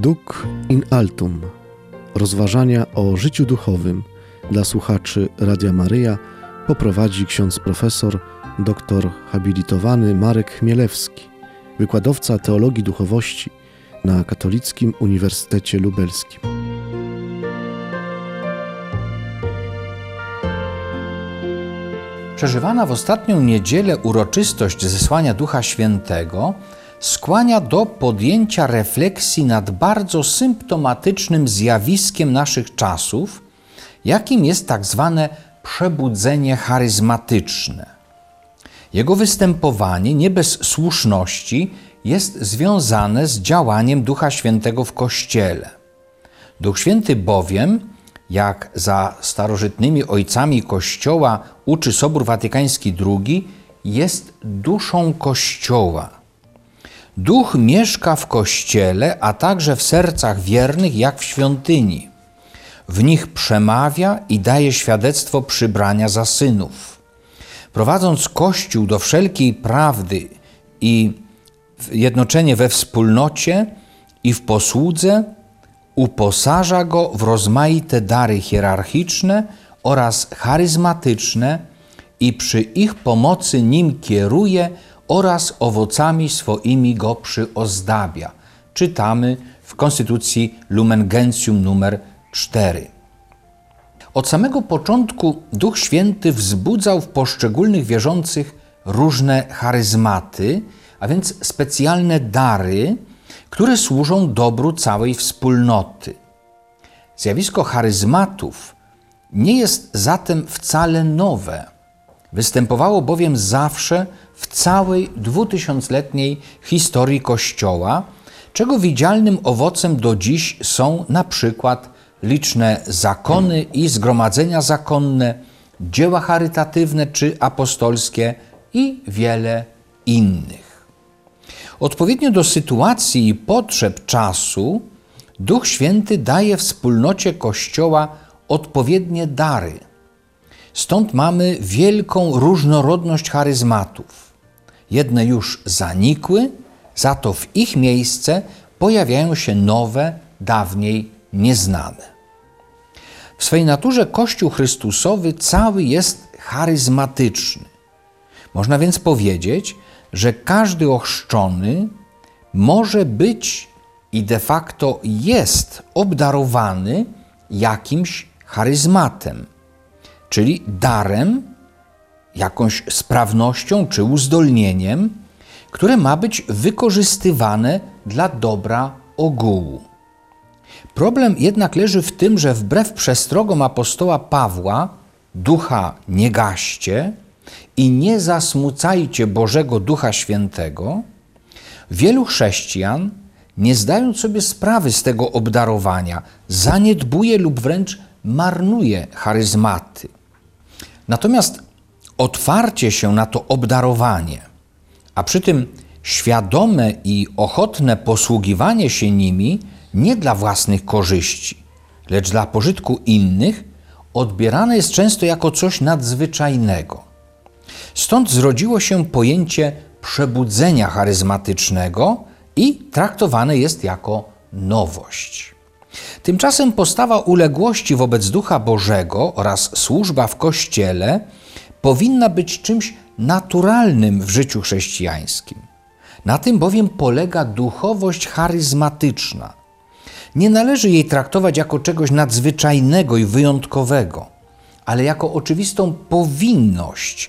Duc in altum. Rozważania o życiu duchowym dla słuchaczy Radia Maryja poprowadzi ksiądz profesor, doktor habilitowany Marek Chmielewski, wykładowca teologii duchowości na Katolickim Uniwersytecie Lubelskim. Przeżywana w ostatnią niedzielę uroczystość zesłania Ducha Świętego skłania do podjęcia refleksji nad bardzo symptomatycznym zjawiskiem naszych czasów, jakim jest tak zwane przebudzenie charyzmatyczne. Jego występowanie nie bez słuszności jest związane z działaniem Ducha Świętego w Kościele. Duch Święty bowiem, jak za starożytnymi ojcami Kościoła uczy Sobór Watykański II, jest duszą Kościoła. Duch mieszka w Kościele, a także w sercach wiernych jak w świątyni. W nich przemawia i daje świadectwo przybrania za synów. Prowadząc Kościół do wszelkiej prawdy i jednoczenie we wspólnocie i w posłudze, uposaża go w rozmaite dary hierarchiczne oraz charyzmatyczne i przy ich pomocy nim kieruje oraz owocami swoimi go przyozdabia. Czytamy w Konstytucji Lumen Gentium nr 4. Od samego początku Duch Święty wzbudzał w poszczególnych wierzących różne charyzmaty, a więc specjalne dary, które służą dobru całej wspólnoty. Zjawisko charyzmatów nie jest zatem wcale nowe. Występowało bowiem zawsze w całej 2000-letniej historii Kościoła, czego widzialnym owocem do dziś są na przykład liczne zakony i zgromadzenia zakonne, dzieła charytatywne czy apostolskie i wiele innych. Odpowiednio do sytuacji i potrzeb czasu Duch Święty daje wspólnocie Kościoła odpowiednie dary. Stąd mamy wielką różnorodność charyzmatów. Jedne już zanikły, za to w ich miejsce pojawiają się nowe, dawniej nieznane. W swej naturze Kościół Chrystusowy cały jest charyzmatyczny. Można więc powiedzieć, że każdy ochrzczony może być i de facto jest obdarowany jakimś charyzmatem, czyli darem, jakąś sprawnością czy uzdolnieniem, które ma być wykorzystywane dla dobra ogółu. Problem jednak leży w tym, że wbrew przestrogom apostoła Pawła, ducha nie gaście i nie zasmucajcie Bożego Ducha Świętego, wielu chrześcijan, nie zdając sobie sprawy z tego obdarowania, zaniedbuje lub wręcz marnuje charyzmaty. Natomiast otwarcie się na to obdarowanie, a przy tym świadome i ochotne posługiwanie się nimi nie dla własnych korzyści, lecz dla pożytku innych, odbierane jest często jako coś nadzwyczajnego. Stąd zrodziło się pojęcie przebudzenia charyzmatycznego i traktowane jest jako nowość. Tymczasem postawa uległości wobec Ducha Bożego oraz służba w Kościele powinna być czymś naturalnym w życiu chrześcijańskim. Na tym bowiem polega duchowość charyzmatyczna. Nie należy jej traktować jako czegoś nadzwyczajnego i wyjątkowego, ale jako oczywistą powinność,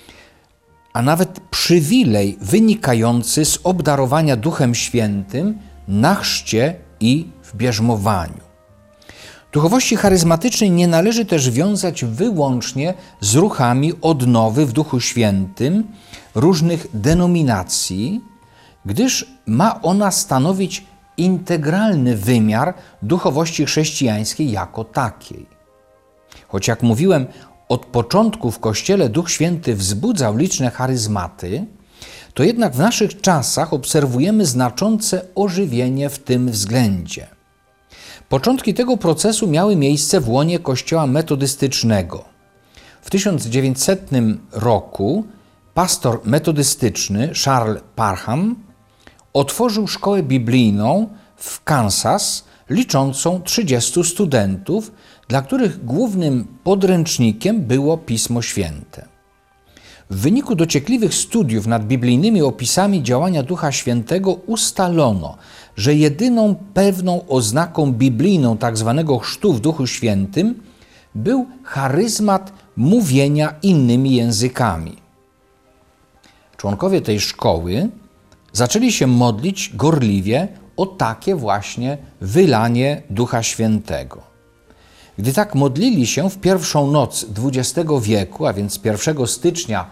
a nawet przywilej wynikający z obdarowania Duchem Świętym na chrzcie i w bierzmowaniu. Duchowości charyzmatycznej nie należy też wiązać wyłącznie z ruchami odnowy w Duchu Świętym różnych denominacji, gdyż ma ona stanowić integralny wymiar duchowości chrześcijańskiej jako takiej. Choć jak mówiłem, od początku w Kościele Duch Święty wzbudzał liczne charyzmaty, to jednak w naszych czasach obserwujemy znaczące ożywienie w tym względzie. Początki tego procesu miały miejsce w łonie Kościoła metodystycznego. W 1900 roku pastor metodystyczny Charles Parham otworzył szkołę biblijną w Kansas, liczącą 30 studentów, dla których głównym podręcznikiem było Pismo Święte. W wyniku dociekliwych studiów nad biblijnymi opisami działania Ducha Świętego ustalono, że jedyną pewną oznaką biblijną tzw. chrztu w Duchu Świętym był charyzmat mówienia innymi językami. Członkowie tej szkoły zaczęli się modlić gorliwie o takie właśnie wylanie Ducha Świętego. Gdy tak modlili się w pierwszą noc XX wieku, a więc 1 stycznia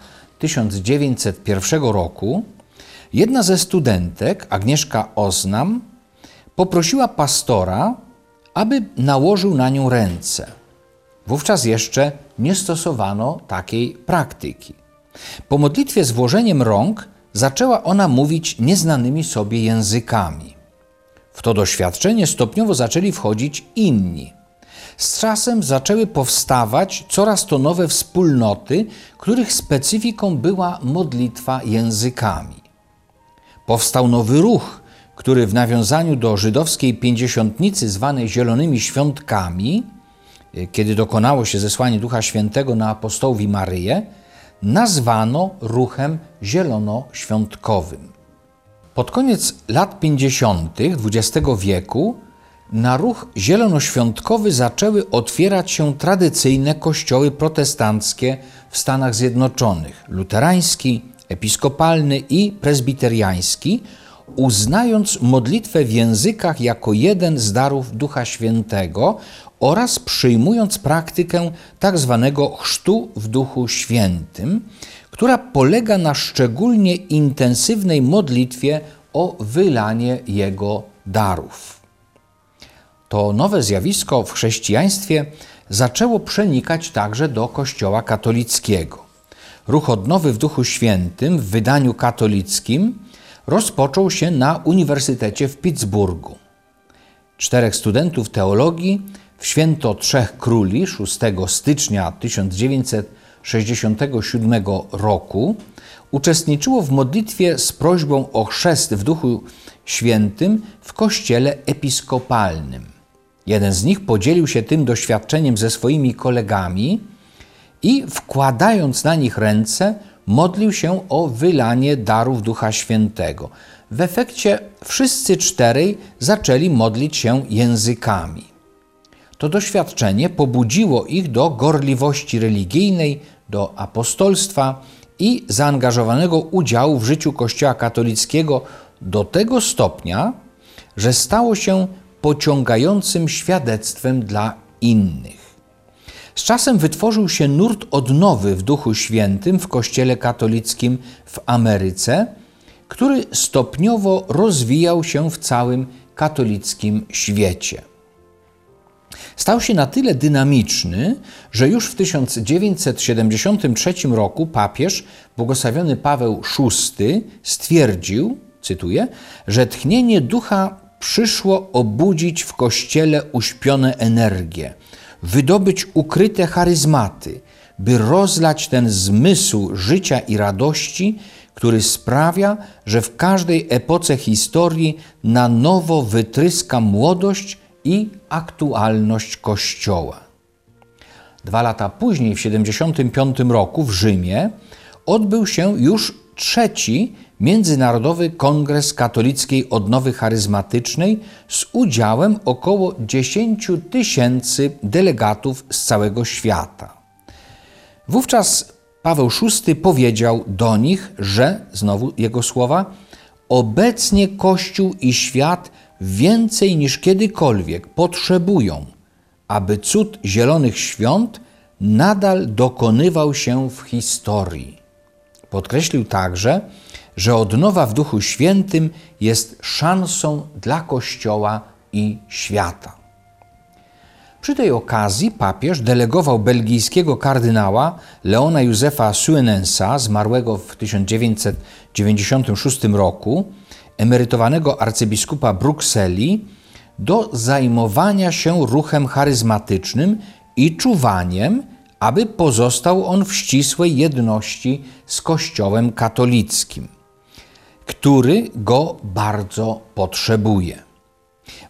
1901 roku, jedna ze studentek, Agnieszka Oznam, poprosiła pastora, aby nałożył na nią ręce. Wówczas jeszcze nie stosowano takiej praktyki. Po modlitwie z włożeniem rąk zaczęła ona mówić nieznanymi sobie językami. W to doświadczenie stopniowo zaczęli wchodzić inni. Z czasem zaczęły powstawać coraz to nowe wspólnoty, których specyfiką była modlitwa językami. Powstał nowy ruch, który w nawiązaniu do żydowskiej pięćdziesiątnicy zwanej Zielonymi Świątkami, kiedy dokonało się zesłanie Ducha Świętego na apostołów i Maryję, nazwano ruchem zielonoświątkowym. Pod koniec lat 50. XX wieku na ruch zielonoświątkowy zaczęły otwierać się tradycyjne kościoły protestanckie w Stanach Zjednoczonych, luterański, episkopalny i prezbiteriański, uznając modlitwę w językach jako jeden z darów Ducha Świętego oraz przyjmując praktykę tzw. chrztu w Duchu Świętym, która polega na szczególnie intensywnej modlitwie o wylanie Jego darów. To nowe zjawisko w chrześcijaństwie zaczęło przenikać także do Kościoła katolickiego. Ruch odnowy w Duchu Świętym w wydaniu katolickim rozpoczął się na Uniwersytecie w Pittsburghu. 4 studentów teologii w święto Trzech Króli 6 stycznia 1967 roku uczestniczyło w modlitwie z prośbą o chrzest w Duchu Świętym w kościele episkopalnym. Jeden z nich podzielił się tym doświadczeniem ze swoimi kolegami i wkładając na nich ręce, modlił się o wylanie darów Ducha Świętego. W efekcie wszyscy 4 zaczęli modlić się językami. To doświadczenie pobudziło ich do gorliwości religijnej, do apostolstwa i zaangażowanego udziału w życiu Kościoła katolickiego do tego stopnia, że stało się pociągającym świadectwem dla innych. Z czasem wytworzył się nurt odnowy w Duchu Świętym w Kościele katolickim w Ameryce, który stopniowo rozwijał się w całym katolickim świecie. Stał się na tyle dynamiczny, że już w 1973 roku papież, błogosławiony Paweł VI, stwierdził, cytuję, że tchnienie ducha przyszło obudzić w Kościele uśpione energie, wydobyć ukryte charyzmaty, by rozlać ten zmysł życia i radości, który sprawia, że w każdej epoce historii na nowo wytryska młodość i aktualność Kościoła. 2 lata później, w 1975 roku w Rzymie, odbył się już 3. Międzynarodowy Kongres Katolickiej Odnowy Charyzmatycznej z udziałem około 10 000 delegatów z całego świata. Wówczas Paweł VI powiedział do nich, że, znowu jego słowa, obecnie Kościół i świat więcej niż kiedykolwiek potrzebują, aby cud Zielonych Świąt nadal dokonywał się w historii. Podkreślił także, że odnowa w Duchu Świętym jest szansą dla Kościoła i świata. Przy tej okazji papież delegował belgijskiego kardynała Leona Józefa Suenensa, zmarłego w 1996 roku, emerytowanego arcybiskupa Brukseli, do zajmowania się ruchem charyzmatycznym i czuwaniem, aby pozostał on w ścisłej jedności z Kościołem katolickim, który go bardzo potrzebuje.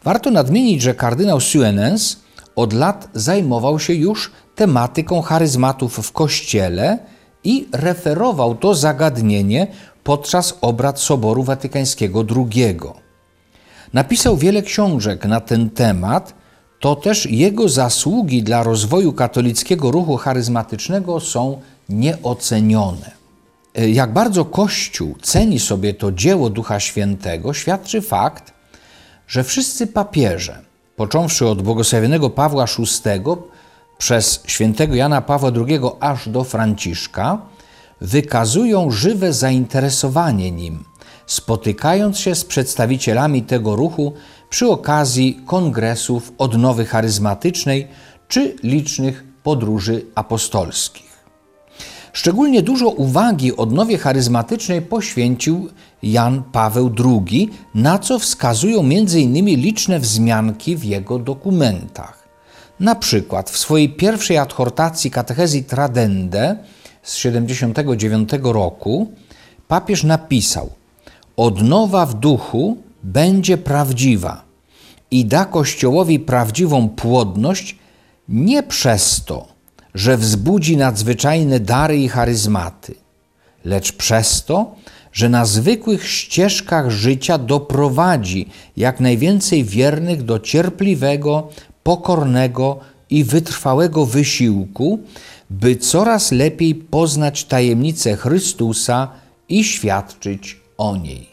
Warto nadmienić, że kardynał Suenens od lat zajmował się już tematyką charyzmatów w Kościele i referował to zagadnienie podczas obrad Soboru Watykańskiego II. Napisał wiele książek na ten temat, to też jego zasługi dla rozwoju katolickiego ruchu charyzmatycznego są nieocenione. Jak bardzo Kościół ceni sobie to dzieło Ducha Świętego, świadczy fakt, że wszyscy papieże, począwszy od błogosławionego Pawła VI przez świętego Jana Pawła II aż do Franciszka, wykazują żywe zainteresowanie nim, spotykając się z przedstawicielami tego ruchu przy okazji kongresów odnowy charyzmatycznej czy licznych podróży apostolskich. Szczególnie dużo uwagi odnowie charyzmatycznej poświęcił Jan Paweł II, na co wskazują m.in. liczne wzmianki w jego dokumentach. Na przykład w swojej pierwszej adhortacji Katechezji Tradende z 1979 roku papież napisał: odnowa w duchu będzie prawdziwa i da Kościołowi prawdziwą płodność nie przez to, że wzbudzi nadzwyczajne dary i charyzmaty, lecz przez to, że na zwykłych ścieżkach życia doprowadzi jak najwięcej wiernych do cierpliwego, pokornego i wytrwałego wysiłku, by coraz lepiej poznać tajemnicę Chrystusa i świadczyć o niej.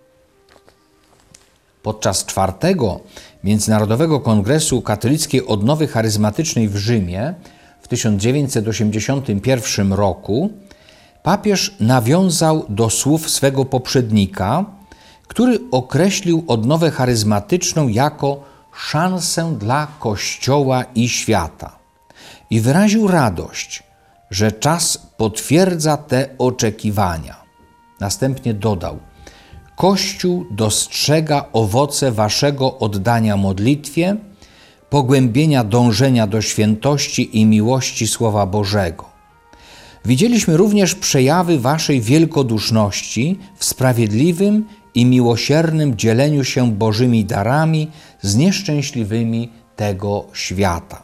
Podczas czwartego Międzynarodowego Kongresu Katolickiej Odnowy Charyzmatycznej w Rzymie w 1981 roku papież nawiązał do słów swego poprzednika, który określił odnowę charyzmatyczną jako szansę dla Kościoła i świata i wyraził radość, że czas potwierdza te oczekiwania. Następnie dodał: Kościół dostrzega owoce waszego oddania modlitwie, pogłębienia dążenia do świętości i miłości Słowa Bożego. Widzieliśmy również przejawy waszej wielkoduszności w sprawiedliwym i miłosiernym dzieleniu się Bożymi darami z nieszczęśliwymi tego świata.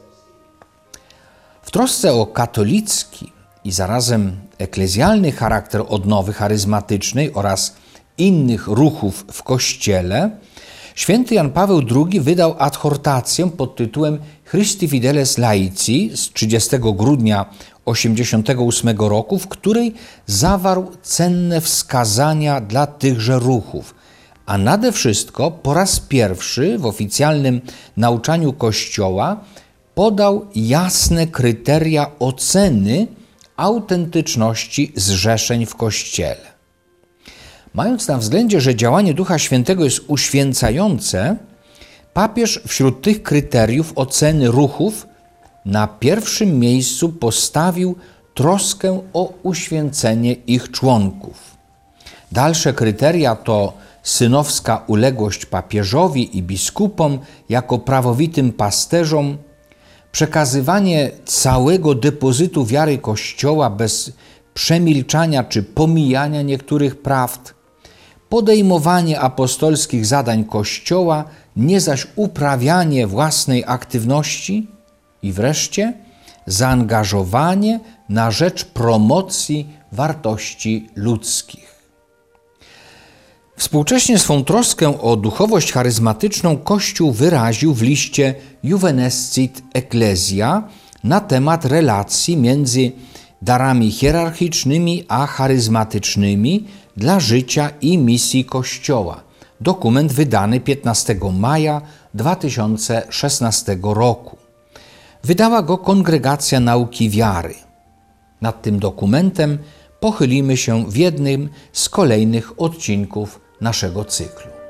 W trosce o katolicki i zarazem eklezjalny charakter odnowy charyzmatycznej oraz innych ruchów w Kościele, święty Jan Paweł II wydał adhortację pod tytułem Christi Fideles Laici z 30 grudnia 1988 roku, w której zawarł cenne wskazania dla tychże ruchów, a nade wszystko po raz pierwszy w oficjalnym nauczaniu Kościoła podał jasne kryteria oceny autentyczności zrzeszeń w Kościele. Mając na względzie, że działanie Ducha Świętego jest uświęcające, papież wśród tych kryteriów oceny ruchów na pierwszym miejscu postawił troskę o uświęcenie ich członków. Dalsze kryteria to synowska uległość papieżowi i biskupom jako prawowitym pasterzom, przekazywanie całego depozytu wiary Kościoła bez przemilczania czy pomijania niektórych prawd, podejmowanie apostolskich zadań Kościoła, nie zaś uprawianie własnej aktywności i wreszcie zaangażowanie na rzecz promocji wartości ludzkich. Współcześnie swą troskę o duchowość charyzmatyczną Kościół wyraził w liście Juvenescit Ecclesia na temat relacji między darami hierarchicznymi a charyzmatycznymi dla życia i misji Kościoła. Dokument wydany 15 maja 2016 roku. Wydała go Kongregacja Nauki Wiary. Nad tym dokumentem pochylimy się w jednym z kolejnych odcinków naszego cyklu.